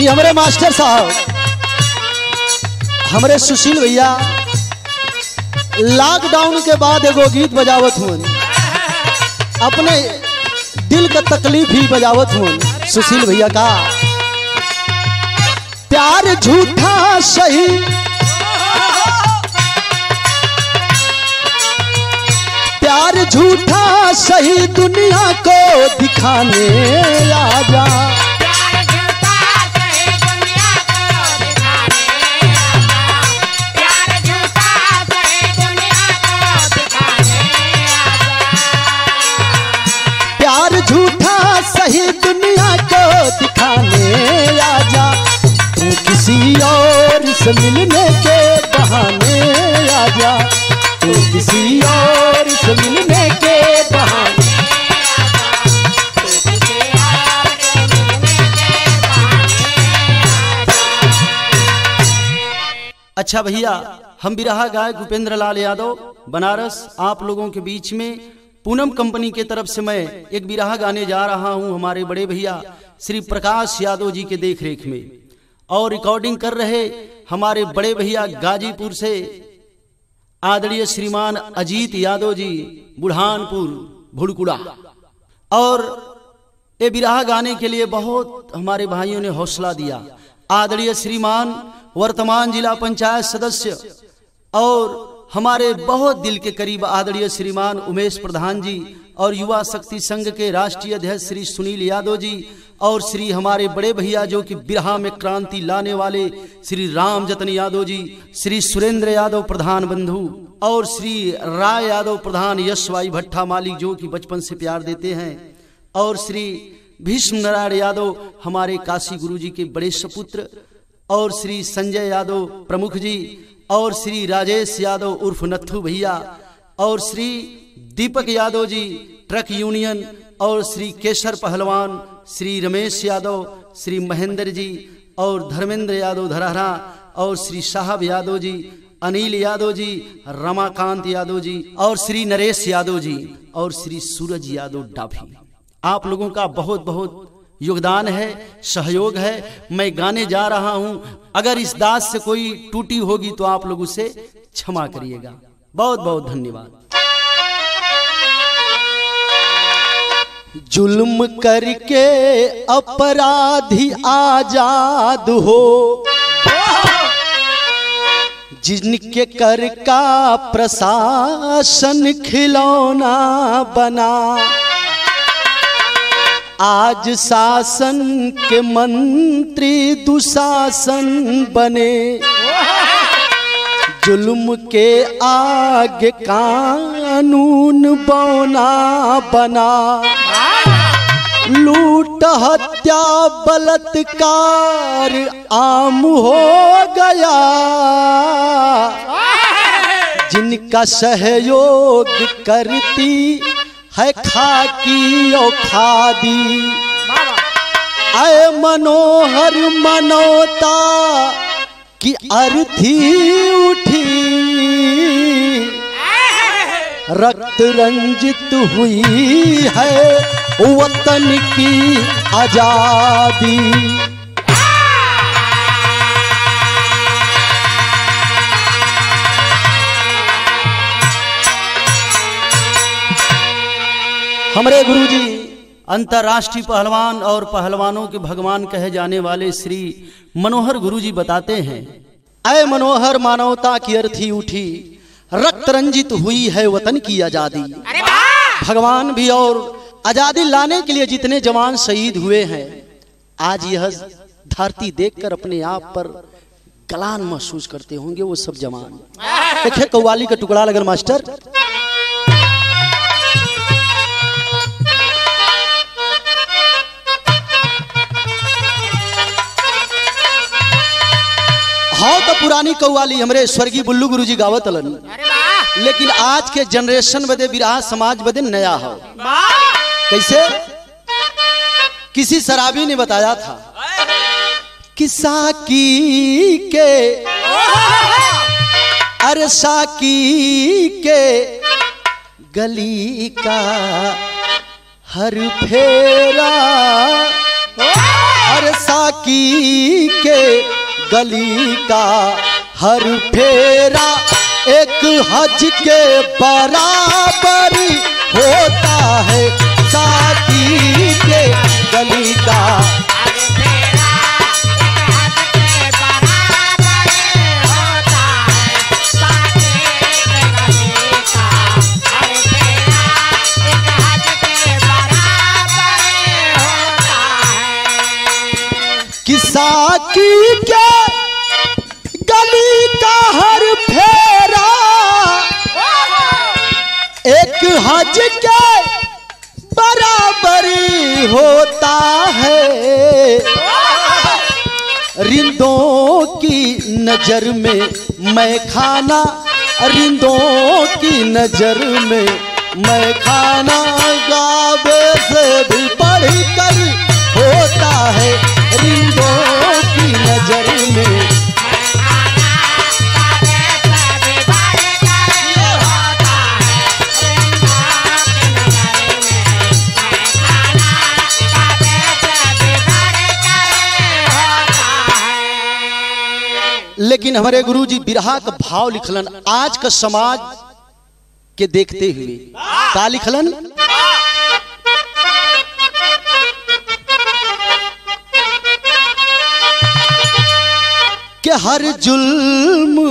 ये हमारे मास्टर साहब हमारे सुशील भैया लॉकडाउन के बाद एगो गीत बजावत हुन, अपने दिल का तकलीफ ही बजावत हुन। सुशील भैया का प्यार झूठा सही, प्यार झूठा सही दुनिया को दिखाने आजा। प्यार झूठा सही दुनिया को दिखाने आजा, तू किसी और से मिलने के बहाने आजा, तू किसी और से मिलने के बहाने। अच्छा भैया, हम बिरहा गायक भूपेंद्र लाल यादव बनारस आप लोगों के बीच में पूनम कंपनी के तरफ से मैं एक बिरहा गाने जा रहा हूं हमारे बड़े भैया श्री प्रकाश यादव जी के देख रेख में, और रिकॉर्डिंग कर रहे हमारे बड़े भैया गाजीपुर से आदरणीय श्रीमान अजीत यादव जी बुढ़ानपुर भुड़कुड़ा। और ये बिरहा गाने के लिए बहुत हमारे भाइयों ने हौसला दिया। आदरणीय श्रीमान वर्तमान जिला पंचायत सदस्य और हमारे बहुत दिल के करीब आदरणीय श्रीमान उमेश प्रधान जी, और युवा शक्ति संघ के राष्ट्रीय अध्यक्ष श्री सुनील यादव जी, और श्री हमारे बड़े भैया जो कि बिरहा में क्रांति लाने वाले श्री राम जतन यादव जी, श्री सुरेंद्र यादव प्रधान बंधु, और श्री राय यादव प्रधान, यशवाई भट्टा मालिक जो कि बचपन से प्यार देते हैं, और श्री भीष्म नारायण यादव हमारे काशी गुरु जी के बड़े सपुत्र, और श्री संजय यादव प्रमुख जी, और श्री राजेश यादव उर्फ नत्थू भैया, और श्री दीपक यादव जी ट्रक यूनियन, और श्री केशर पहलवान, श्री रमेश यादव, श्री महेंद्र जी, और धर्मेंद्र यादव धरहरा, और श्री साहब यादव जी, अनिल यादव जी, रमाकांत यादव जी, और श्री नरेश यादव जी, और श्री सूरज यादव डाभी। आप लोगों का बहुत बहुत योगदान है, सहयोग है। मैं गाने जा रहा हूं, अगर इस दास से कोई टूटी होगी तो आप लोग उसे क्षमा करिएगा। बहुत बहुत धन्यवाद। जुल्म करके अपराधी आजाद हो, जिनके कर का प्रशासन खिलौना बना, आज शासन के मंत्री दुशासन बने, जुल्म के आगे कानून बौना बना, लूट हत्या बलात्कार आम हो गया, जिनका सहयोग करती है खाकी और खादी, आए मनोहर मनोता की अर्थी उठी, रक्त रंजित हुई है वतन की आजादी। हमारे गुरुजी अंतर्राष्ट्रीय पहलवान और पहलवानों के भगवान कहे जाने वाले श्री मनोहर गुरुजी बताते हैं, ऐ मनोहर मानवता की अर्थी उठी, रक्त रंजित हुई है वतन की आजादी। भगवान भी और आजादी लाने के लिए जितने जवान शहीद हुए हैं, आज यह धरती देखकर अपने आप पर गलान महसूस करते होंगे वो सब जवान। देखिए कव्वाली का टुकड़ा लगन मास्टर। हाँ तो पुरानी कव्वाली हमरे स्वर्गीय बुल्लू गुरुजी गावत हलन, लेकिन आज के जनरेशन बदे बिरहा समाज बदे नया हो। कैसे? किसी शराबी ने बताया था कि साकी के, अरे साकी के गली का हर फेरा, अरे साकी के गली का हर फेरा एक हज के बराबर होता है। साकी के गली का साकी के गली का हर फेरा एक हज के बराबर होता है। रिंदों की नजर में मैं खाना, रिंदों की नजर में मैं खाना गावे से भी पढ़ कर होता है। रिंदों की नजर में लेकिन हमारे गुरुजी बिरहा का भाव लिखलन आज का समाज के देखते हुए। का लिखलन? कि हर जुल्म,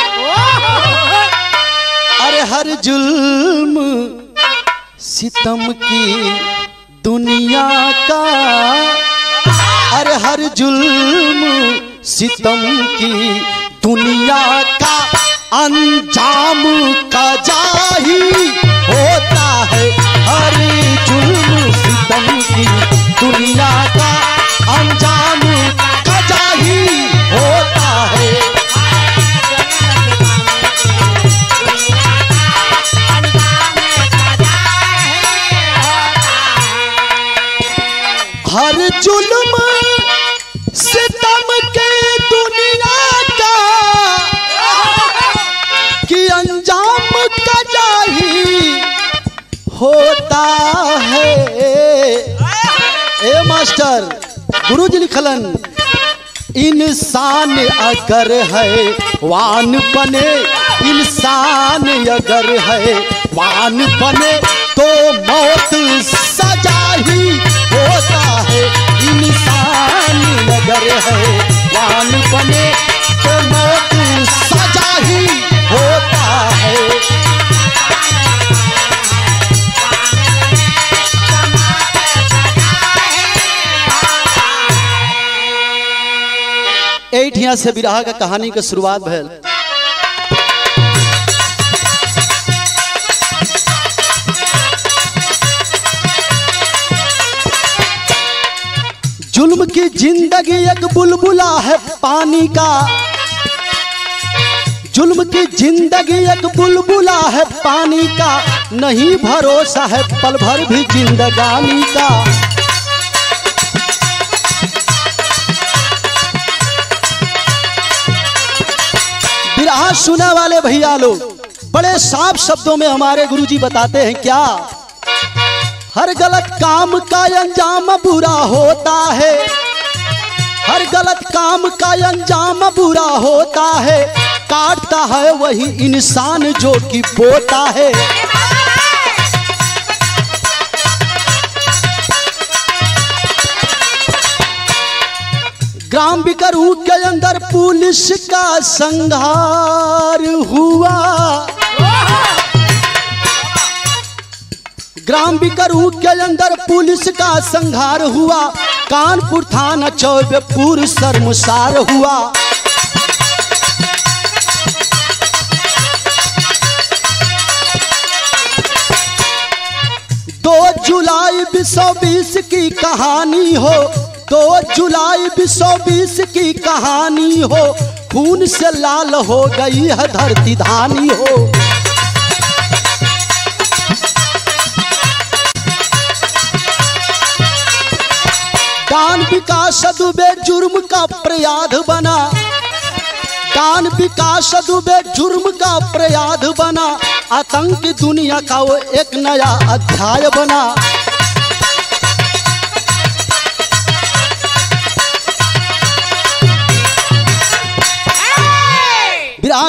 अरे हर जुल्म सितम की दुनिया का, अरे हर जुल्म सितम की दुनिया का अंजाम का जाही होता है। हर जुल्म सितम की दुनिया का अंजाम का जाही होता है। हर जुल्म सितम के दुनिया का कि अंजाम का जाही होता है। ए मास्टर गुरुजी लिखलन इंसान अगर है वान बने, इंसान अगर है वान बने तो मौत सजा ही होता है। इंसान अगर है वान बने तो मौत सजा ही होता है। एठिया से बिरहा का कहानी का शुरुआत भैल। जुल्म की जिंदगी एक बुलबुला है पानी का, जुल्म की जिंदगी एक बुलबुला है पानी का, नहीं भरोसा है पल भर भी जिंदगानी का। बिरहा सुने वाले भैया लोग बड़े साफ शब्दों में हमारे गुरुजी बताते हैं क्या, हर गलत काम का अंजाम बुरा होता है। हर गलत काम का अंजाम बुरा होता है, काटता है वही इंसान जो कि बोता है। ग्राम बिकरू के अंदर पुलिस का संहार हुआ, ग्राम बिकरू के अंदर पुलिस का संहार हुआ, कानपुर थाना चौबेपुर शर्मसार हुआ। 2 जुलाई 2020 की कहानी हो, 2 जुलाई 2020 की कहानी हो, खून से लाल हो गई है धरती धानी हो। दान विकास दुबे जुर्म का प्रयाद बना, दान विकास दुबे जुर्म का प्रयाद बना, आतंक दुनिया का वो एक नया अध्याय बना।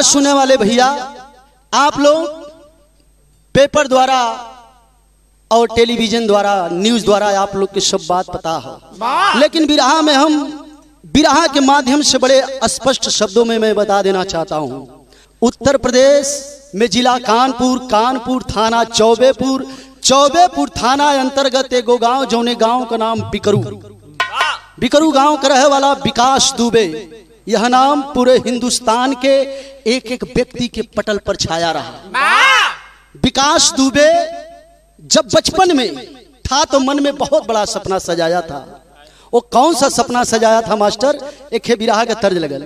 बिरहा सुनने वाले भैया, आप लोग पेपर द्वारा और टेलीविजन द्वारा, न्यूज द्वारा आप लोग की सब बात पता है, लेकिन बिरहा में हम बिरहा के माध्यम से बड़े स्पष्ट शब्दों में मैं बता देना चाहता हूं। उत्तर प्रदेश में जिला कानपुर, कानपुर थाना चौबेपुर, चौबेपुर थाना अंतर्गत एगो गांव, जौने गांव का नाम बिकरू गांव का रहे वाला विकास दुबे, यह नाम पूरे हिंदुस्तान के एक एक व्यक्ति के पटल पर छाया रहा। विकास दुबे जब बचपन में था तो मन में बहुत बड़ा सपना सजाया था। वो कौन सा सपना सजाया था मास्टर? एक है बिरहा का तर्ज लगल।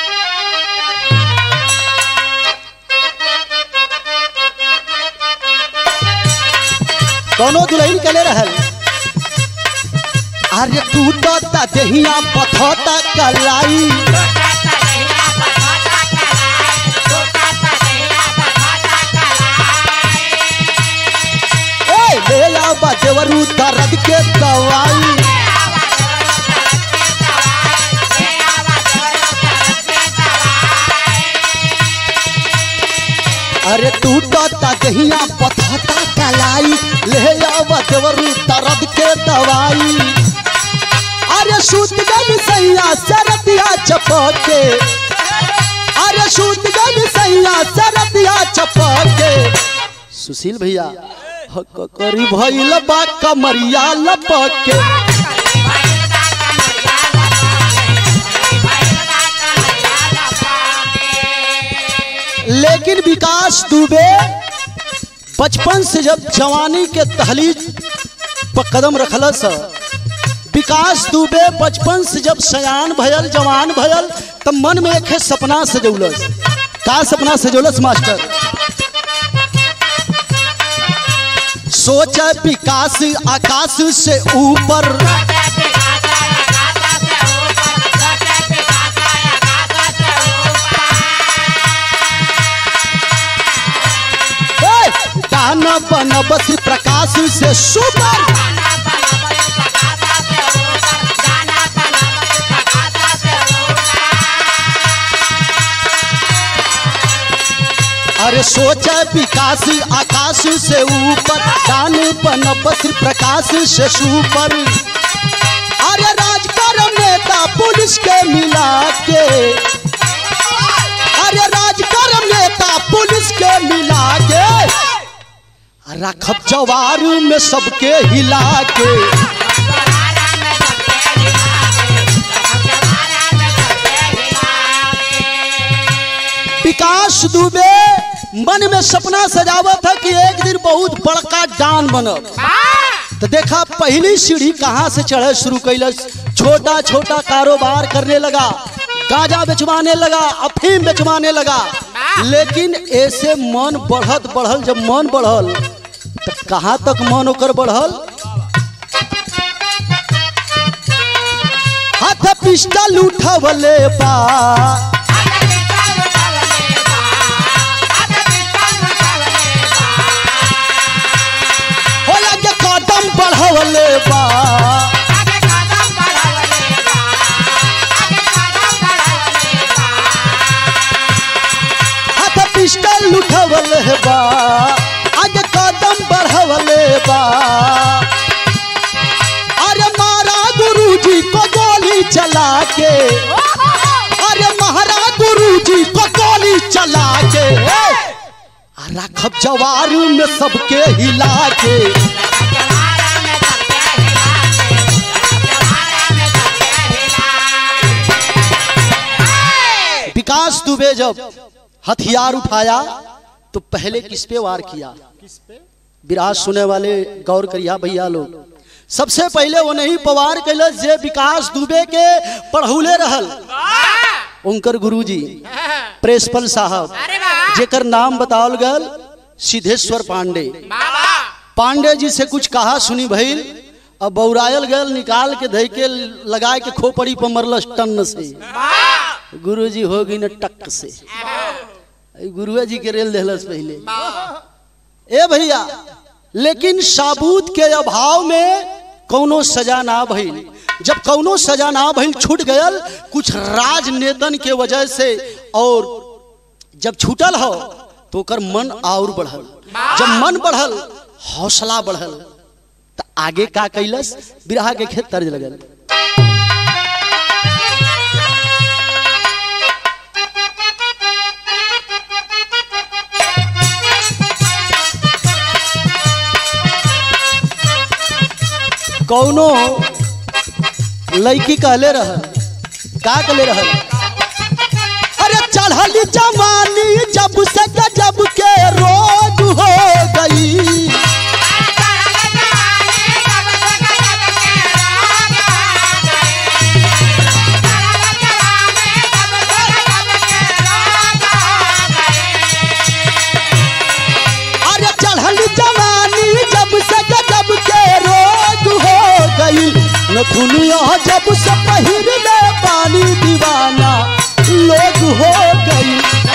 दोनों दुल्हन कले रहल, अरे टूटता देहिया पथौता कलाई, ले आवा देवरू दर्द के दवाई, अरे टूटता दहिया पथौता कलाई, ले आवा देवरू दर्द के दवाई। अरे सूत गल सैया सरतिया चपके, अरे सूत गल सैया सरतिया चपके। सुशील भैया करी भइल बा कमरिया लपके, लेकिन विकास दुबे बचपन से जब जवानी के दहलीज पर कदम रखलस, विकास दुबे बचपन से जब सयान भयल, जवान भयल, तब मन में एक सपना सजौलस। का सपना सजौलस मास्टर? सोचा विकास आकाश से ऊपर, दाना बनब प्रकाश से सुपर, अरे सोचा विकास आकाश से ऊपर, दान बनब प्रकाश से सुपर। अरे राजकर्म नेता पुलिस के मिला के, अरे राजकर्म नेता पुलिस के मिला के, रखब जवार में सबके हिला के। विकास दुबे मन में सपना सजावा था कि एक दिन बहुत बड़का डान बनब। तो देखा पहली सीढ़ी कहाँ से चढ़े शुरू कैलस, छोटा छोटा कारोबार करने लगा, गांजा बेचवाने लगा, अफीम बेचवाने लगा। लेकिन ऐसे मन बढ़त बढ़ल, जब मन बढ़ल तो कहाँ तक मन ओकर बढ़ल? हाथ पिस्टल उठवले बा, कदम बढ़वले बा, हाथ पिस्टल उठवले बा, आगे कदम बढ़वले बा। अरे मारा गुरुजी को गोली चला के, अरे महारा गुरुजी को गोली चला के, रखब जवार में सबके हिला के। विकास दुबे जब हथियार उठाया तो पहले किस पे वार किया? बिरहा सुने वाले गौर करिया भैया लोग, सबसे पहले वो नहीं पवार कैल जे विकास दुबे के पढ़ौले रहल, उनकर गुरुजी प्रिंसिपल साहब, जेकर नाम बतावल गल सिद्धेश्वर पांडे। पांडे जी से कुछ कहा सुनी भइल, अब बौरायल गल, निकाल के धई के लगाए के खोपड़ी पर मरल टन से। गुरुजी हो गई न टक से, गुरुआ जी के रेल देहलस पहले। ए भैया, लेकिन साबूत के अभाव में कौनो सजा ना भइल। जब कौनो सजा ना भइल, छूट गयल कुछ राजनेतन के वजह से और जब छूटल हो तो ओकर मन और बढ़ल, जब मन बढ़ल हौसला बढ़ल तो आगे का कैलस, बिरहा के खेत तर्ज लगल। कौनो लड़की कहले रह, का कहले रह, अरे चढ़ली जवानी जब से गजब के रोग हो गई, अरे चढ़ली जवानी जब से गजब के रोग हो गई, न दुनिया जब से पहिरले पानी दीवाना लोग हो गई,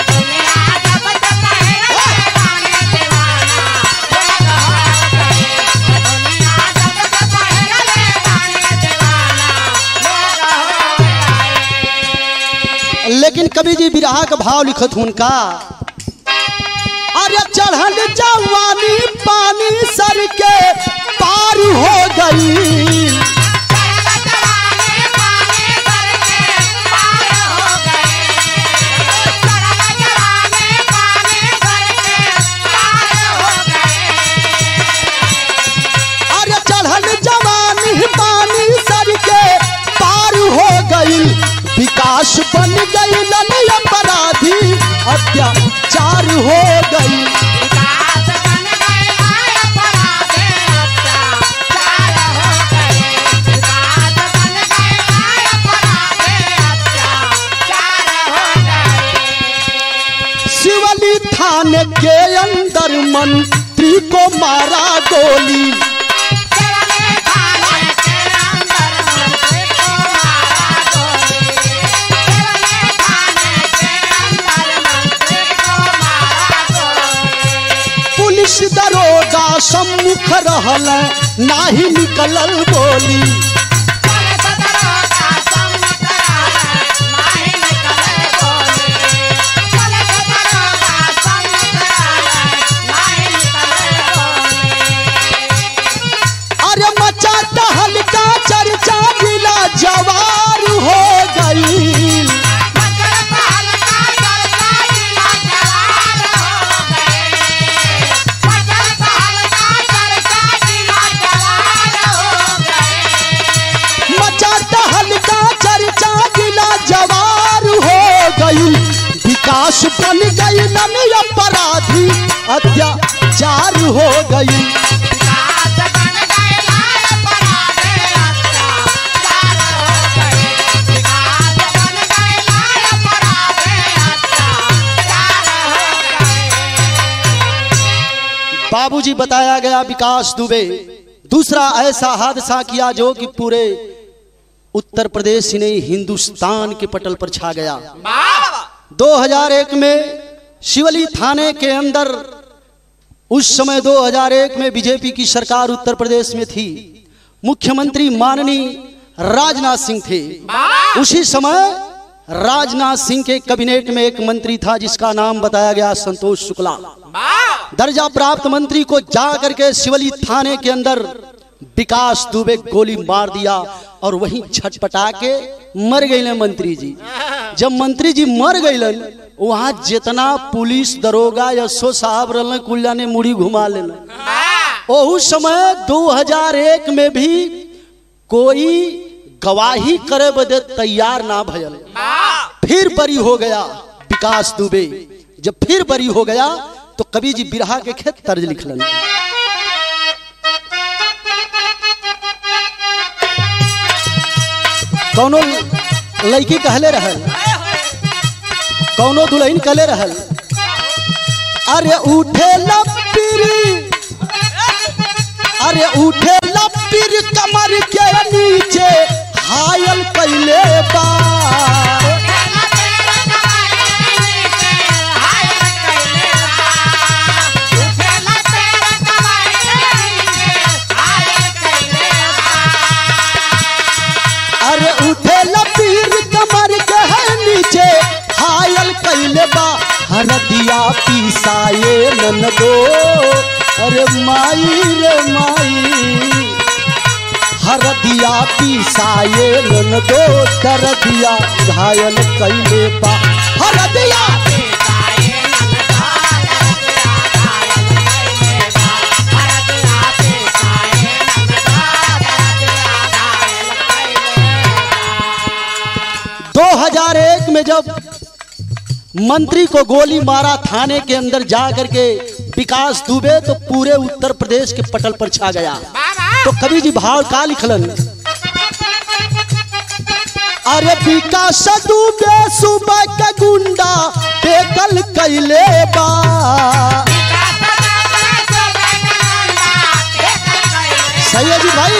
लेकिन कवि जी बिरहा का भाव लिखत उनका, अरे चढ़ल जवानी पानी सर के पार हो गई, अरे चढ़ल जवानी पानी सर के पार हो गई, विकास बन गई नन अपराधी अत्याचार हो गई, शिवली थाने के अंदर मंत्री को मारा गोली, पुलिस दरोगा सम्मुख रहल नाही निकलल बोली, अरे मचा टहल का चर्चा जिला जवार हो गई, विकास बन गई नन अपराधी अत्याचार हो गई, बाबूजी बताया गया विकास दुबे दूसरा ऐसा हादसा किया जो कि पूरे उत्तर प्रदेश ही नहीं हिंदुस्तान के पटल पर छा गया। 2001 में शिवली थाने के अंदर, उस समय 2001 में बीजेपी की सरकार उत्तर प्रदेश में थी, मुख्यमंत्री माननीय राजनाथ सिंह थे। उसी समय राजनाथ सिंह के कैबिनेट में एक मंत्री था जिसका नाम बताया गया संतोष शुक्ला। दर्जा प्राप्त मंत्री को जा करके शिवली थाने के अंदर विकास दुबे गोली मार दिया और वहीं छटपटा के मर गए मंत्री जी। जब मंत्री जी मर गए वहां जितना पुलिस दरोगा यशो साहब रहल कुल्ला ने मुड़ी घुमा लेना। ओहू समय 2001 में भी कोई गवाही करे बदे तैयार ना भयल। फिर बरी हो गया विकास दुबे। जब फिर बरी हो गया तो कवि जी बिरहा के खेत तर्ज लिखलन। कौनो लड़की कहले रहल, कौनो दुल्हन कहले रहल, अरे उठे लपीरी, अरे उठे लपीर कमर के नीचे हायल कैले बा। अरे उठे लपीर कमर के नीचे हायल कैले बा। हरदिया पीसाए ननदो, अरे माई रे माई, हरदिया पीसाए ननदो, दरदिया घायल कैले बा, हरदिया में जब मंत्री को गोली मारा थाने के अंदर जा करके विकास दुबे, तो पूरे उत्तर प्रदेश के पटल पर छा गया। तो कवि जी भाव का लिखलन, अरे विकास दुबे सुबह का गुंडा बेकल कैले बा, सही है जी भाई।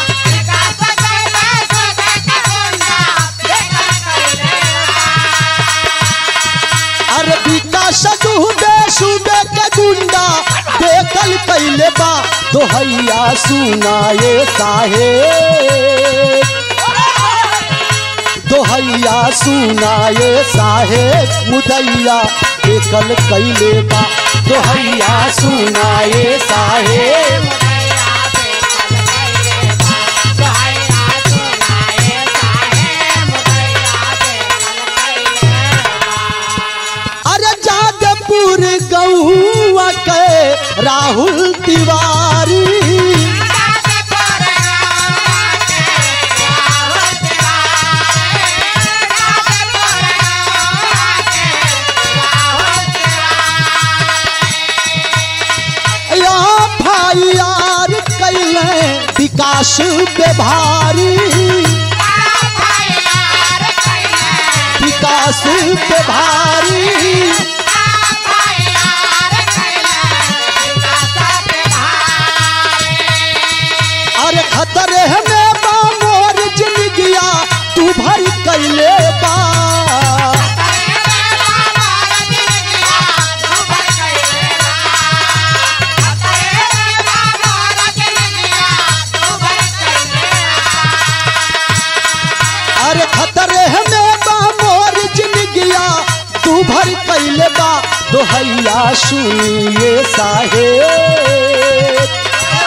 अरे विकास दुबे सुबह का गुंडा बेकल कैले बा, दोहैया सुनाए साहेब, दोहैया सुनाए साहेब, मुदैया बेकल कैले बा, दोहैया सुनाए साहेब। गौवा के राहुल तिवारी, यहाँ भाई यार कैले विकास पे भारी, विकास पे भारी, अरे खतरे में बा मोर जिंदगिया तू भर कैले बा, अरे खतरे में बा मोर जिंदगिया तू भर कैले बा, दोहैया सुनिए साहेब,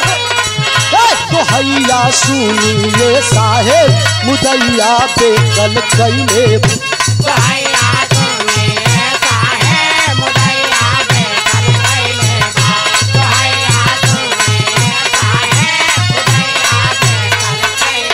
दोहैया सुनिए साहेब, मुदैया बेकल कैले, दोहैया सुनिए साहेब, मुदैया बेकल कैले, दोहैया सुनिए साहेब, मुदैया बेकल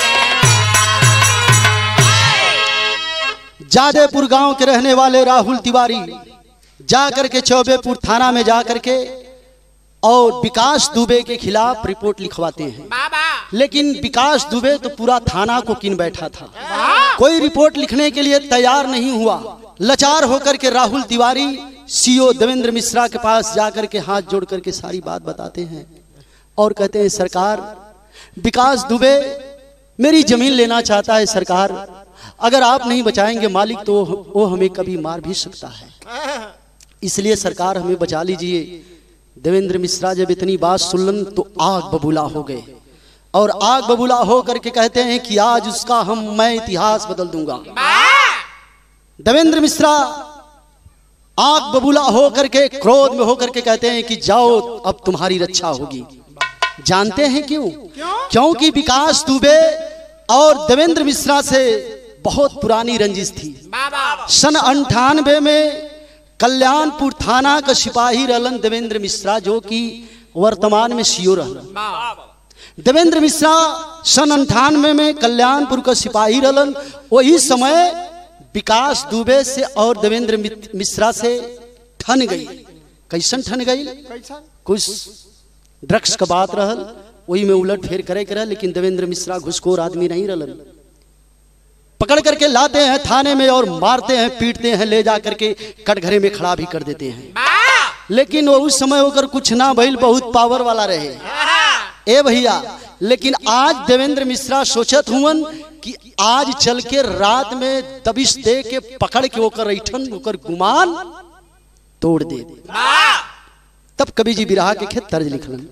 कैले। जादेपुर गांव के रहने वाले राहुल तिवारी जाकर के चौबेपुर थाना में जाकर के और विकास दुबे के खिलाफ रिपोर्ट लिखवाते हैं, लेकिन विकास दुबे तो पूरा थाना को कीन बैठा था, कोई रिपोर्ट लिखने के लिए तैयार नहीं हुआ। लाचार होकर के राहुल तिवारी सीओ देवेंद्र मिश्रा के पास जाकर के हाथ जोड़ करके सारी बात बताते हैं और कहते हैं, सरकार विकास दुबे मेरी जमीन लेना चाहता है, सरकार अगर आप नहीं बचाएंगे मालिक तो वो हमें कभी मार भी सकता है, इसलिए सरकार हमें बचा लीजिए। देवेंद्र मिश्रा जब इतनी बात सुनलन तो आग बबूला हो गए और आग बबूला हो करके कहते हैं कि आज उसका मैं इतिहास बदल दूंगा। देवेंद्र मिश्रा आग बबूला हो करके क्रोध में होकर के कहते हैं कि जाओ अब तुम्हारी रक्षा होगी। जानते हैं क्यों? क्योंकि विकास दुबे और देवेंद्र मिश्रा से बहुत पुरानी रंजिश थी। सन 98 में कल्याणपुर थाना का सिपाही रहलन देवेंद्र मिश्रा, जो कि वर्तमान में सीओ रहलन। देवेंद्र मिश्रा सन 98 में कल्याणपुर का सिपाही रहलन। वही समय विकास दुबे से और देवेंद्र मिश्रा से ठन गई। कैसन ठन गई? कुछ ड्रग्स का बात रहल, वही में उलट फेर करे कर, लेकिन देवेंद्र मिश्रा घुसखोर आदमी नहीं रहलन। पकड़ करके लाते हैं थाने में और मारते हैं, पीटते हैं, ले जा करके कटघरे में खड़ा भी कर देते हैं। लेकिन वो उस समय होकर कुछ ना भइल, बहुत पावर वाला रहे ए भैया। लेकिन आज देवेंद्र मिश्रा सोचत हुवन कि आज चल के रात में दबिश दे के पकड़ के होकर ऐठन होकर गुमान तोड़ दे। तब कवि जी बिरहा के खेत तर्ज लिखलन,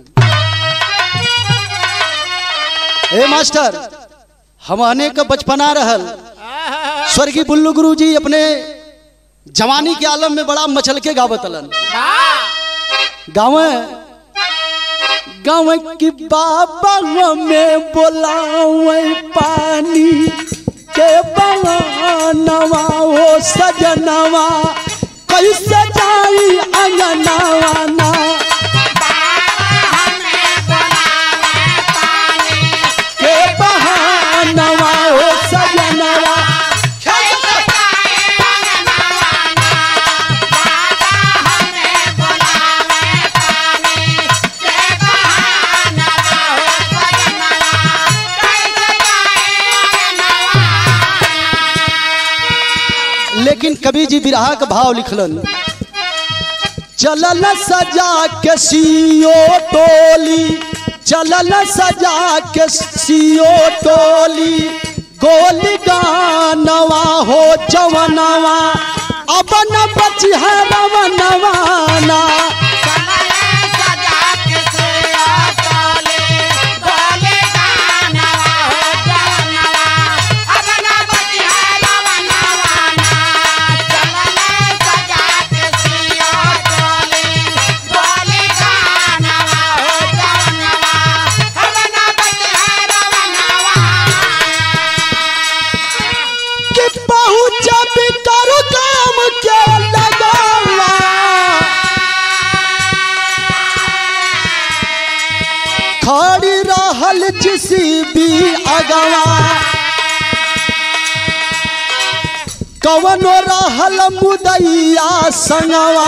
ए मास्टर हमने का बचपना रहल। स्वर्गीय बुल्लू गुरु जी अपने जवानी के आलम में बड़ा मचल के गावतलन। गाँव गाँव की बाबा में बोलावे पानी के बगानवा हो सजनवा कैसे जाई अंगनवा ना। के बहानवा हो सजनवा लेकिन कवि जी बिरहा का भाव लिखलन। चलन सजा के सियो टोली, चलन सजा के सियो टोली, गोली गानवा हो जवनवा अब न बची है रवनवाना। खड़ी रहल जिसी भी अगवा कवनो रहल मुदैया संगवा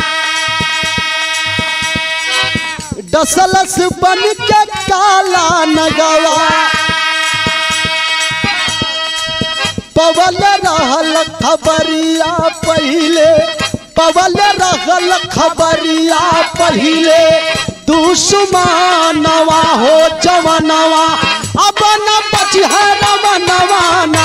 डसलस बन के काला नगवा पवल रहल खबरिया पहिले, पवल रहल खबरिया पहिले दुश्मनवा हो जवनवा अब न बची है रवनवाना।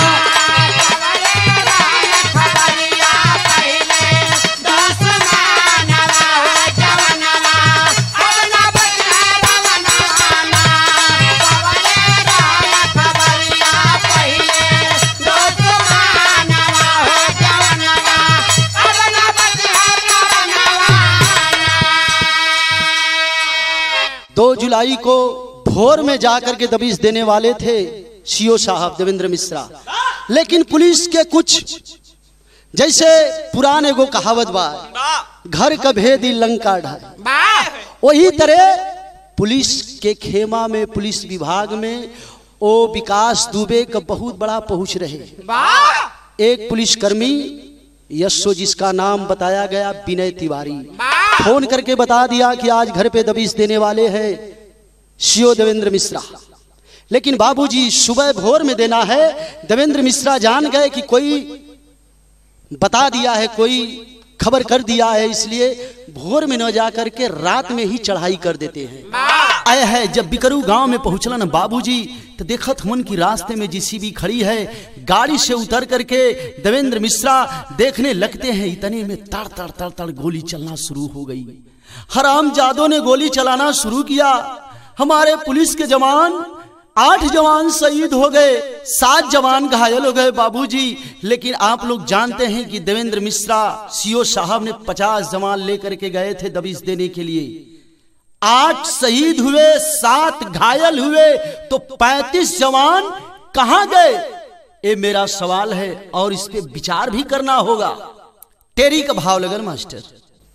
जुलाई को भोर में जाकर के दबिश देने वाले थे सीओ साहब देवेंद्र मिश्रा, लेकिन पुलिस के कुछ जैसे पुराने को कहावत बा घर का भेद लंका ढाए, वही तरह पुलिस के खेमा में पुलिस विभाग में ओ विकास दुबे का बहुत बड़ा पहुंच रहे। एक पुलिसकर्मी यशो जिसका नाम बताया गया विनय तिवारी, फोन करके बता दिया कि आज घर पे दबिश देने वाले हैं सीओ देवेंद्र मिश्रा, लेकिन बाबूजी सुबह भोर में देना है। देवेंद्र मिश्रा जान गए कि कोई बता दिया है, कोई खबर कर दिया है, इसलिए भोर में न जाकर के रात में ही चढ़ाई कर देते हैं। आया है जब बिकरू गांव में पहुंचला ना बाबूजी तो देखत मन की रास्ते में जीसीबी खड़ी है। गाड़ी से उतर करके देवेंद्र मिश्रा देखने लगते हैं, इतने में तड़ तड़ तड़ तड़ गोली चलना शुरू हो गई। हरामजादों ने गोली चलाना शुरू किया। हमारे पुलिस के जवान 8 जवान शहीद हो गए, 7 जवान घायल हो गए बाबूजी। लेकिन आप लोग जानते हैं कि देवेंद्र मिश्रा सीओ साहब ने 50 जवान लेकर के गए थे दबिश देने के लिए। 8 शहीद हुए, 7 घायल हुए, तो 35 जवान कहां गए? ये मेरा सवाल है और इस पे विचार भी करना होगा। तेरी का भाव लगन मास्टर।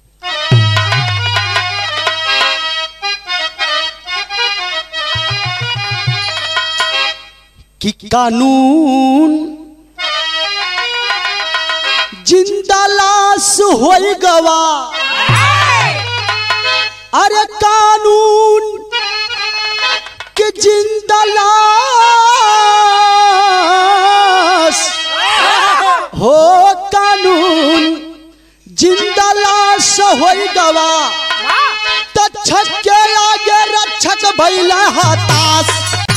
कि कानून जिंदा लाश होई गवा, अरे कानून के जिंदा लाश हो, कानून जिंदा लाश होई गवा, तक्षक के आगे रक्षक भइला हताश।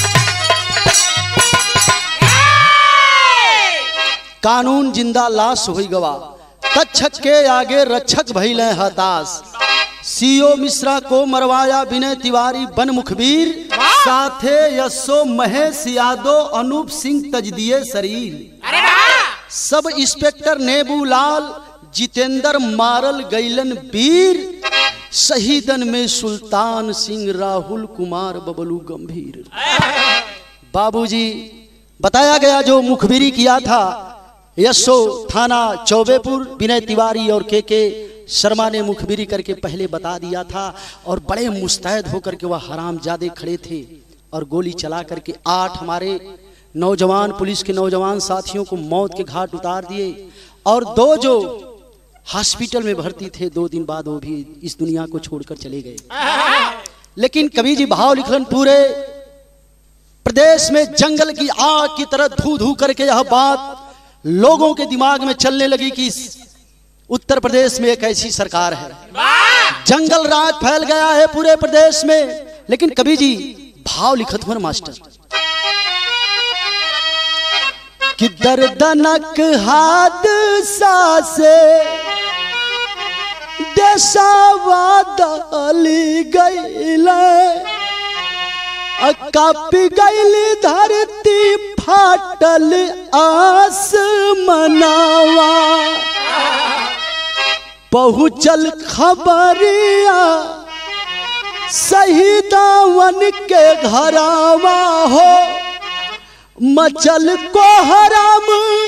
कानून जिंदा लाश होई गवा, तक्षक के आगे रक्षक भइले हताश। सीओ मिश्रा को मरवाया विनय तिवारी बन मुखबीर, साथे यशो महेश यादव अनूप सिंह तजदिए शरीर। सब इंस्पेक्टर नेबूलाल जितेंद्र मारल गैलन वीर, शहीदन में सुल्तान सिंह, राहुल कुमार, बबलू गंभीर। बाबूजी बताया गया जो मुखबिरी किया था यशो थाना चौबेपुर, विनय तिवारी और के शर्मा ने मुखबिरी करके पहले बता दिया था। और बड़े मुस्तैद होकर के वह हरामजादे खड़े थे और गोली चला करके 8 हमारे नौजवान पुलिस के नौजवान साथियों को मौत के घाट उतार दिए। और 2 जो हॉस्पिटल में भर्ती थे 2 दिन बाद वो भी इस दुनिया को छोड़कर चले गए। लेकिन कवि जी भाव लिखलन, पूरे प्रदेश में जंगल की आग की तरह धू धू करके यह बात लोगों के दिमाग में चलने लगी कि उत्तर प्रदेश में एक ऐसी सरकार है, जंगल राज फैल गया है पूरे प्रदेश में। लेकिन कवि जी भाव लिखत हुए मास्टर कि दर्दनक हादसा से देशवा दली गईले, कापी गईली धरती फाटल आसमनवा, पहुँचल खबरिया शहीदावन के घरावा हो, मचल को हराम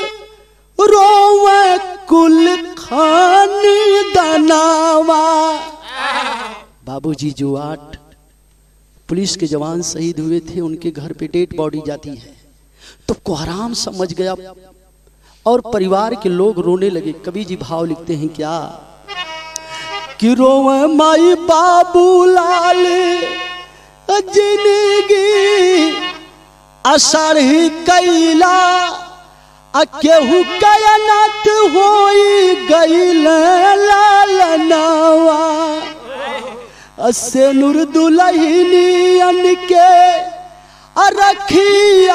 रोवे कुल खान दनावा। बाबूजी जो 8 पुलिस के जवान शहीद हुए थे उनके घर पे डेड बॉडी जाती है तो कोहराम समझ गया और परिवार के लोग रोने लगे। कवि जी भाव लिखते हैं क्या कि रोवे माई बाबू लाल जिंदगी असरही कैला, केहू कयनात होई गईल लालनावा, से नूर दुल्हनियन के रखिया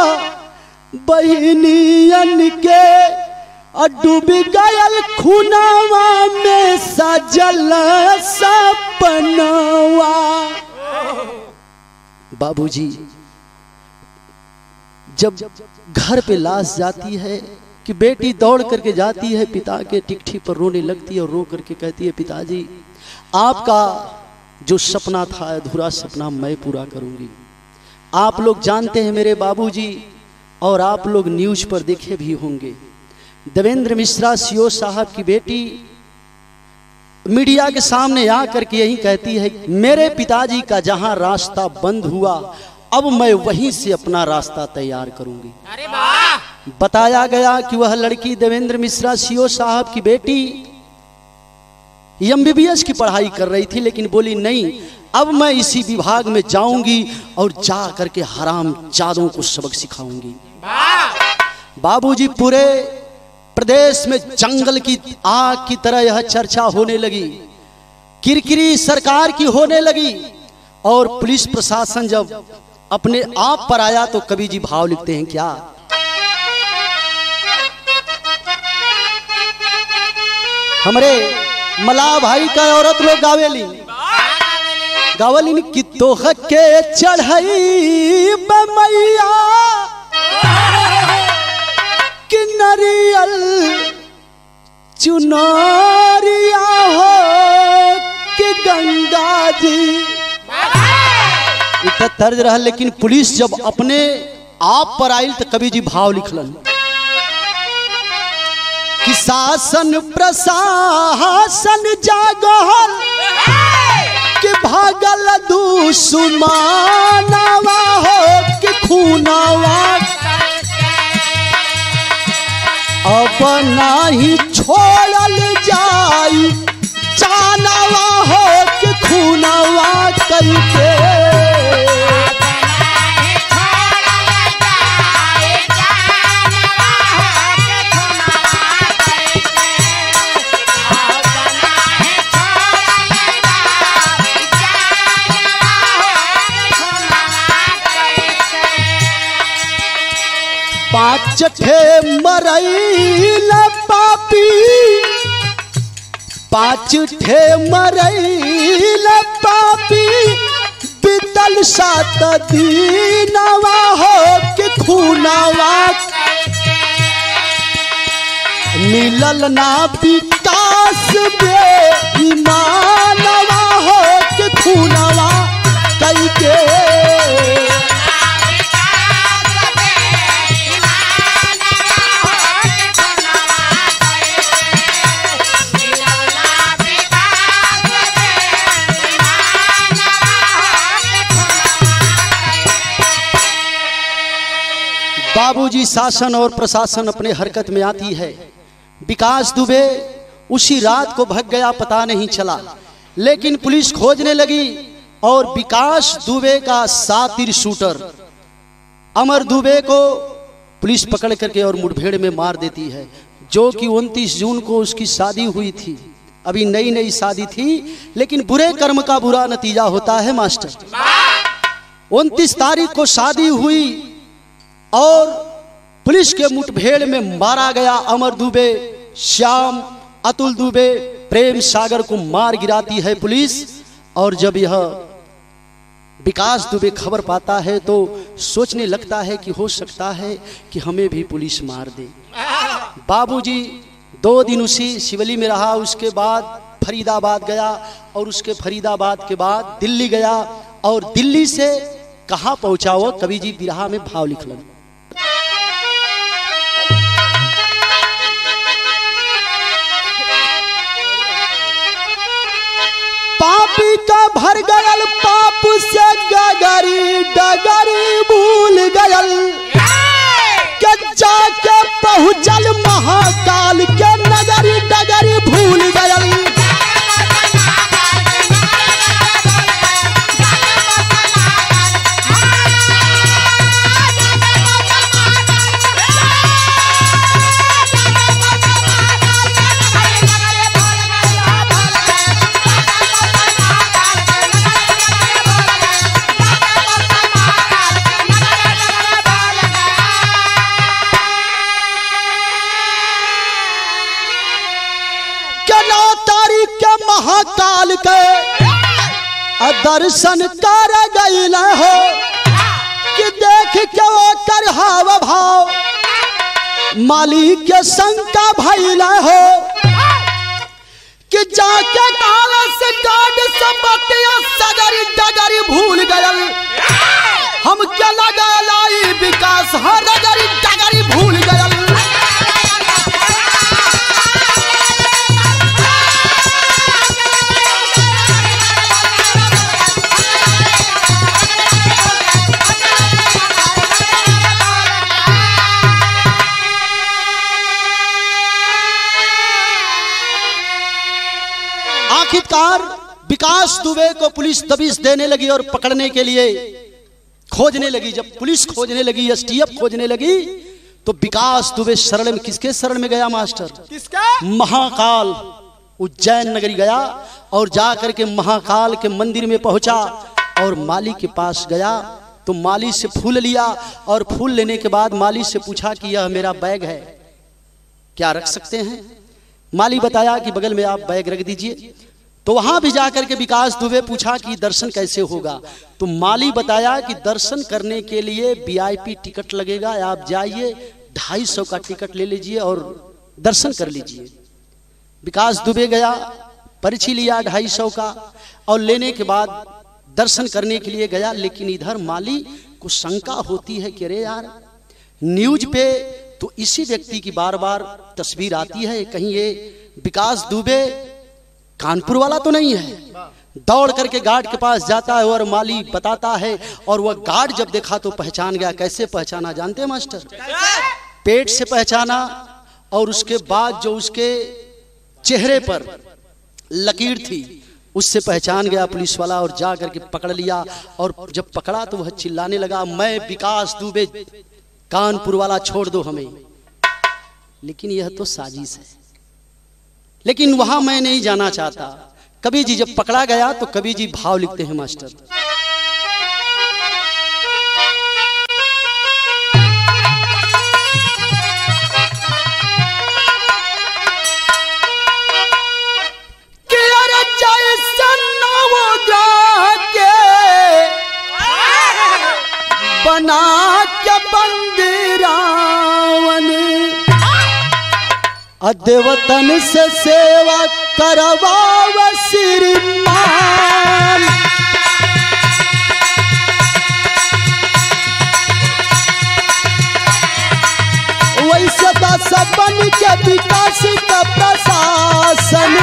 बहनियन के, डूब गयल खुनावा में सजल सपनावा। बाबूजी जब घर पे लाश जाती है कि बेटी दौड़ करके जाती है पिता के टिकठी पर रोने लगती है और रो करके कहती है, पिताजी आपका जो सपना था अधूरा सपना मैं पूरा करूंगी। आप लोग जानते हैं मेरे बाबूजी, और आप लोग न्यूज पर देखे भी होंगे, देवेंद्र मिश्रा सीओ साहब की बेटी मीडिया के सामने आकर के यही कहती है, मेरे पिताजी का जहां रास्ता बंद हुआ अब मैं वहीं से अपना रास्ता तैयार करूंगी। अरे वाह! बताया गया कि वह लड़की देवेंद्र मिश्रा सीओ साहब की बेटी एमबीबीएस की पढ़ाई कर रही थी, लेकिन बोली नहीं अब मैं इसी विभाग में जाऊंगी और जा करके हराम जादों को सबक सिखाऊंगी। बाबूजी पूरे प्रदेश में जंगल की आग की तरह यह चर्चा होने लगी, किरकिरी सरकार की होने लगी। और पुलिस प्रशासन जब अपने आप पर आया तो कवि जी भाव लिखते हैं क्या हमारे मलाह भाई का औरत लोग गावेली कि तोह के चढ़ई बमैया कि नरियल चुनरिया हो कि गंगा जी। इतना तर्ज रहा, लेकिन पुलिस जब अपने आप पर आयल तो कवि जी भाव लिखलन कि शासन प्रशासन जागल कि भागल दुश्मनवा हो कि खूनवा, अब नहीं छोड़ल जाई जानवा हो कि खूनवा करके। पाँच ठे मरैल पापी, पाँच ठे मरैल पापी, बीतल 7 दिनवा हो कि खूनवा, मिलल ना विकास बेईमानवा हो के खूनवा कई के बाबूजी शासन और प्रशासन अपने हरकत में आती है। विकास दुबे उसी रात को भाग गया, पता नहीं चला, लेकिन पुलिस खोजने लगी और विकास दुबे का सातिर शूटर अमर दुबे को पुलिस पकड़ करके और मुठभेड़ में मार देती है, जो कि 29 जून को उसकी शादी हुई थी। अभी नई नई शादी थी, लेकिन बुरे कर्म का बुरा नतीजा होता है मास्टर। 29 तारीख को शादी हुई और पुलिस के मुठभेड़ में मारा गया अमर दुबे। श्याम, अतुल दुबे, प्रेम सागर को मार गिराती है पुलिस। और जब यह विकास दुबे खबर पाता है तो सोचने लगता है कि हो सकता है कि हमें भी पुलिस मार दे। बाबूजी 2 दिन उसी शिवली में रहा, उसके बाद फरीदाबाद गया और उसके फरीदाबाद के बाद दिल्ली गया और दिल्ली से कहाँ पहुंचा वो कवि जी बिरहा में भाव लिखलन। पापी का भर गयल पाप से गगरी डगरी भूल गयल के जाके पहुंचल महाकाल के नगरी डगरी भूल गयल। महाकाल के दर्शन कर गईल हो कि देख के वो कर हाव भाव मालिक के शंका भइल हो कि जाके काल से गाड संपत्तियां सगरी डगरी भूल गयल। हम क्या लगा लाई विकास हर डगरी डगरी भूल गयल। आखिरकार विकास दुबे को पुलिस दबिश देने लगी और पकड़ने के लिए खोजने लगी। जब पुलिस खोजने लगी, एसटीएफ खोजने लगी, तो विकास दुबे शरण में किसके शरण में गया मास्टर? किसके? महाकाल उज्जैन नगरी गया और जाकर के महाकाल के मंदिर में पहुंचा और माली के पास गया तो माली से फूल लिया और फूल लेने के बाद माली से पूछा कि यह मेरा बैग है, क्या रख सकते हैं? माली बताया कि बगल में आप बैग रख दीजिए। तो वहां भी जाकर के विकास दुबे पूछा कि दर्शन कैसे होगा? तो माली बताया कि दर्शन करने के लिए वीआईपी टिकट लगेगा, आप जाइए 250 का टिकट ले लीजिए और दर्शन कर लीजिए। विकास दुबे गया, पर्ची लिया 250 का और लेने के बाद दर्शन करने के लिए गया। लेकिन इधर माली को शंका होती है कि अरे यार, न्यूज पे तो इसी व्यक्ति की बार बार तस्वीर आती है, कहीं ये विकास दुबे कानपुर वाला तो नहीं है। दौड़ करके गार्ड के पास जाता है और माली बताता है और वह गार्ड जब देखा तो पहचान गया। कैसे पहचाना जानते हैं मास्टर? पेट से पहचाना और उसके बाद जो उसके चेहरे पर लकीर थी उससे पहचान गया पुलिस वाला और जा करके पकड़ लिया। और जब पकड़ा तो वह चिल्लाने लगा, मैं विकास दुबे कानपुर वाला, छोड़ दो हमें। लेकिन यह तो साजिश है, लेकिन वहां मैं नहीं जाना चाहता। कवि जी जब पकड़ा गया तो कवि जी भाव लिखते हैं मास्टर। बना के बंदी रावण देवतन से सेवा करवाव श्रीमान। वैसे दास बन के विकास का प्रशासन,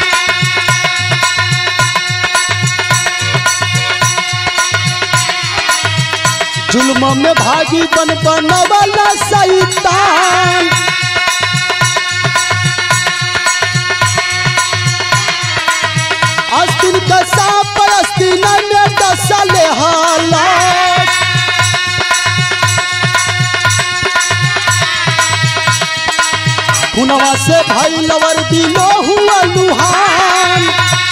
जुल्म में भागी बन बनवाला शैतान। अस्तिन का सांप अस्तिन में दसले हालात, खुनवा से भाई लवर दिलो हुआ लुहान।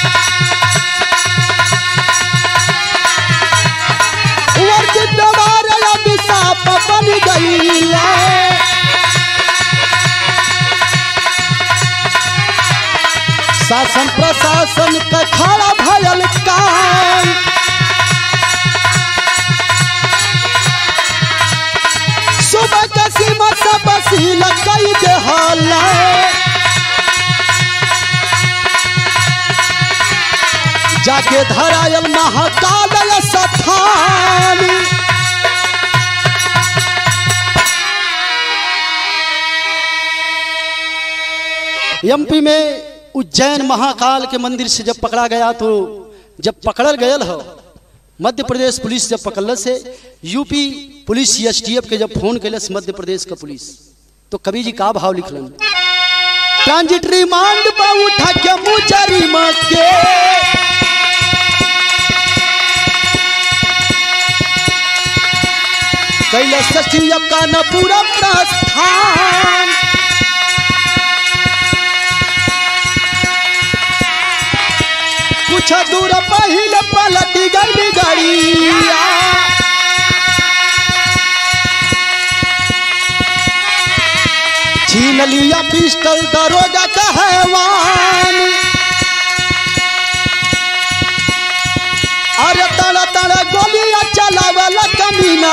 सांप बन गई शासन प्रशासन का खड़ा भयल कान। सुबह का सीमा से बसील कई दे हल्ला, जाके धरायल महाकाल स्थान। एमपी में उज्जैन महाकाल के मंदिर से जब पकड़ा गया, तो जब पकड़ल गयल हो मध्य प्रदेश पुलिस जब पकड़ल से यूपी पुलिस एसटीएफ के जब फोन कैलस मध्य प्रदेश का पुलिस, तो कवि जी का भाव लिखलन। ट्रांजिट रिमांड पर उठा के मुजरिमा के, कैलस एसटीएफ का न पूरा प्रस्थान। कुछ दूर पहले पलट गई गाड़िया, छीन लिया पिस्टल दरोगा का हैवान। अरे तड़ा तड़ा गोलियां चलावला कमीना,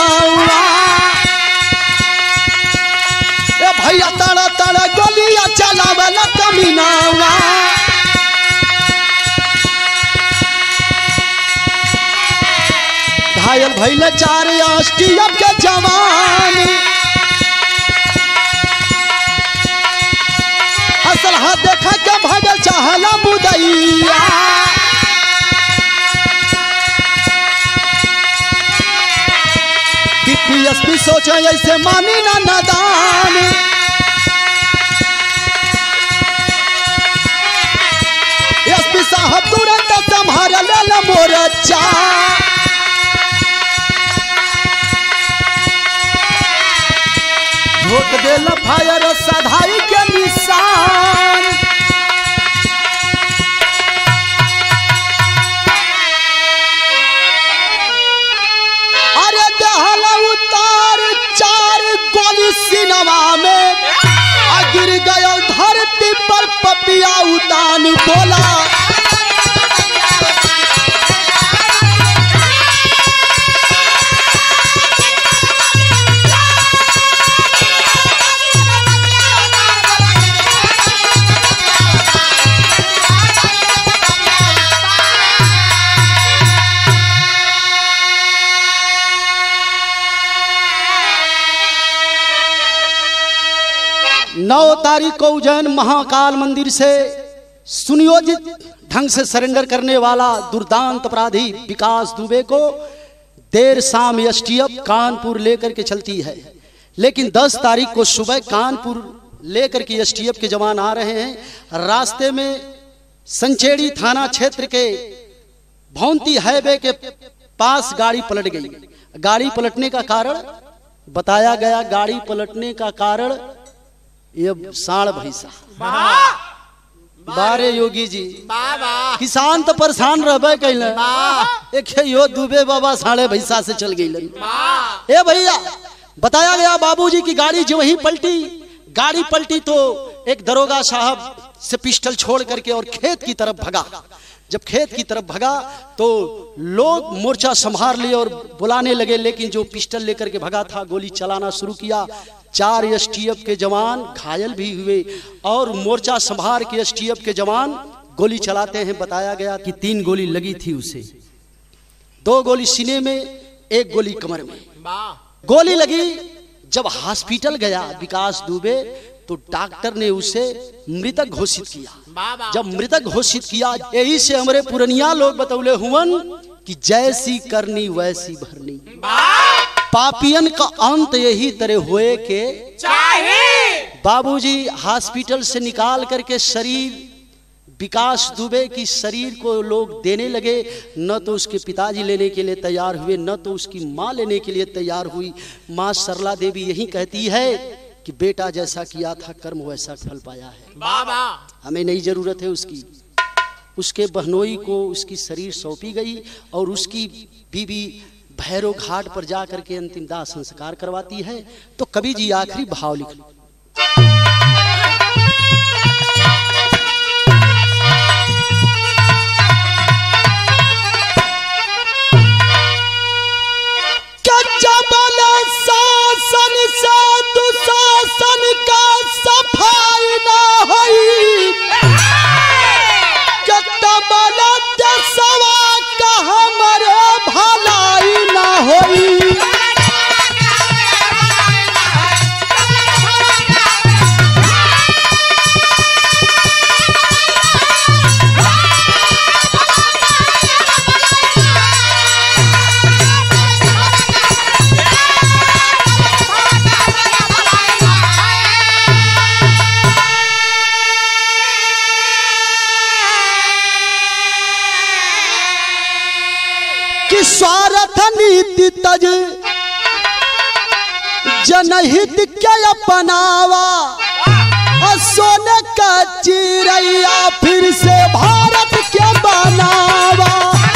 ए भैया तड़ा तड़ा गोलियां चलावला कमीना। घायल भइले 4 एसटीएफ के जवान, असलहा देखा के भगल चाहला मुदैया। डीपीएसपी सोचे ऐसे मानी ना नादान, एसपी साहब तुरंत संभाल ले मोर्चा। ठोक देला फायर सधाई के निशान। अरे दहला उतार 4 गोली सीनवा में, गिर गया धरती पर पपिया उतान बोला। नौ तारीख को उज्जैन महाकाल मंदिर से सुनियोजित ढंग से सरेंडर करने वाला दुर्दांत अपराधी विकास दुबे को देर शाम एसटीएफ कानपुर लेकर के चलती है, लेकिन 10 तारीख को सुबह कानपुर लेकर के एसटीएफ के जवान आ रहे हैं। रास्ते में संचेड़ी थाना क्षेत्र के भौंती हाईवे के पास गाड़ी पलट गई। गाड़ी पलटने का कारण बताया गया, गाड़ी पलटने का कारण ये साढ़ भैंसा। बारे योगी जी किसान तो परेशान रहबे कैल, एक यो दुबे बाबा साढ़े भैंसा से चल गई। ए भैया बताया गया बाबूजी की गाड़ी जो वहीं पलटी, गाड़ी पलटी तो एक दरोगा साहब से पिस्टल छोड़ करके और खेत की तरफ भगा। जब खेत की तरफ भगा तो लोग मोर्चा संभाल लिए और बुलाने लगे, लेकिन जो पिस्टल लेकर के भगा था गोली चलाना शुरू किया। 4 एसटीएफ के जवान घायल भी हुए और मोर्चा संभार के एसटीएफ के जवान गोली चलाते हैं। बताया गया कि 3 गोली लगी थी उसे, 2 गोली सीने में, 1 गोली कमर में। गोली लगी। जब हॉस्पिटल गया विकास दुबे तो डॉक्टर ने उसे मृतक घोषित किया। जब मृतक घोषित किया, यही से हमारे पुरनिया लोग बतौले हुवन कि जैसी करनी वैसी भरनी। पापियन का अंत यही तरह हुए के चाहिए। बाबूजी हॉस्पिटल से निकाल करके शरीर विकास दुबे की शरीर को लोग देने लगे। न तो उसके पिताजी लेने के लिए तैयार हुए, न तो उसकी माँ लेने के लिए तैयार हुई। माँ सरला देवी यही कहती है कि बेटा जैसा किया था कर्म वैसा फल पाया है। बाबा हमें नहीं जरूरत है उसकी। उसके बहनोई को उसकी शरीर सौंपी गई और उसकी बीवी भैरव घाट पर जा करके अंतिम दाह संस्कार करवाती है। तो कवि जी आखिरी भाव लिख लो। शासन से दुशासन का सफाई ना होई, सवा का हमारे भलाई ना होई। स्वार्थ नीति तज जनहित के अपनावा, सोने का चिड़ैया फिर से भारत के बनावा।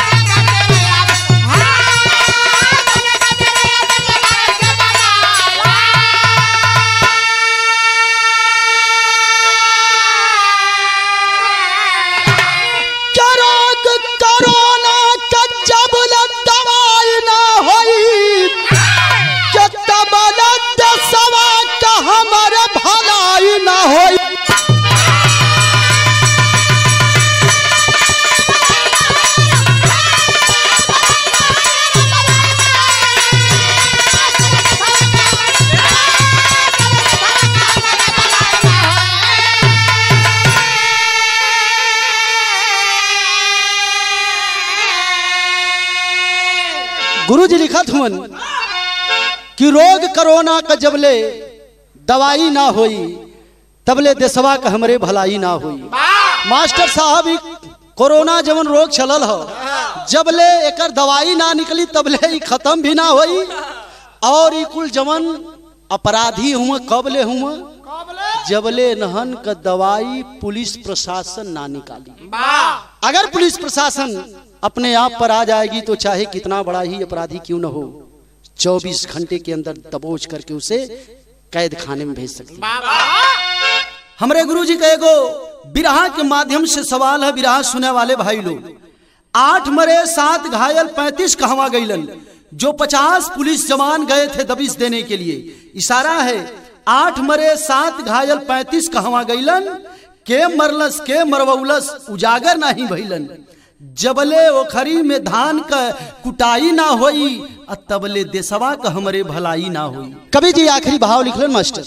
गुरु जी लिखत हुन कि रोग कोरोना का जबले दवाई ना होई तबले देशवा का हमरे भलाई ना होई। मास्टर साहब कोरोना जवन रोग चलल हो, जबले एकर दवाई ना निकली तबले खत्म भी ना होई। और कुल जवन अपराधी हुआ कबले हुआ जबले नहन का दवाई पुलिस प्रशासन ना निकाली। अगर पुलिस प्रशासन अपने आप पर आ जाएगी तो चाहे कितना बड़ा ही अपराधी क्यों न हो, 24 घंटे के अंदर दबोच करके उसे कैद खाने में भेज सकती है। हमारे गुरुजी का एगो बिरहा के माध्यम से सवाल है, बिरहा सुने वाले भाई लोग। 8 मरे 7 घायल 35 कहवा गईलन। जो 50 पुलिस जवान गए थे दबिश देने के लिए, इशारा है 8 मरे 7 घायल 35 कहवा गईलन। के मरलस के मरवौलस उजागर नहीं भइलन। जबले ओखरी में धान का कुटाई ना होई, तबले देशवा का हमरे भलाई ना होई। कवि जी आखिरी भाव लिखलन मास्टर।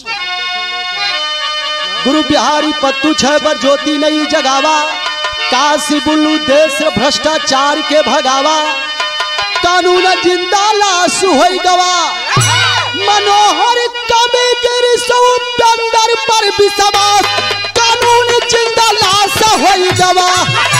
गुरु बिहारी पत्तू 6 पर ज्योति नहीं जगावा, काशी बुल्लू देश भ्रष्टाचार के भगावा। कानून जिंदा लाश होई गवा, मनोहर कवि गिर सौंदर पर विश्वास। कानून जिंदा लाश होई गवा।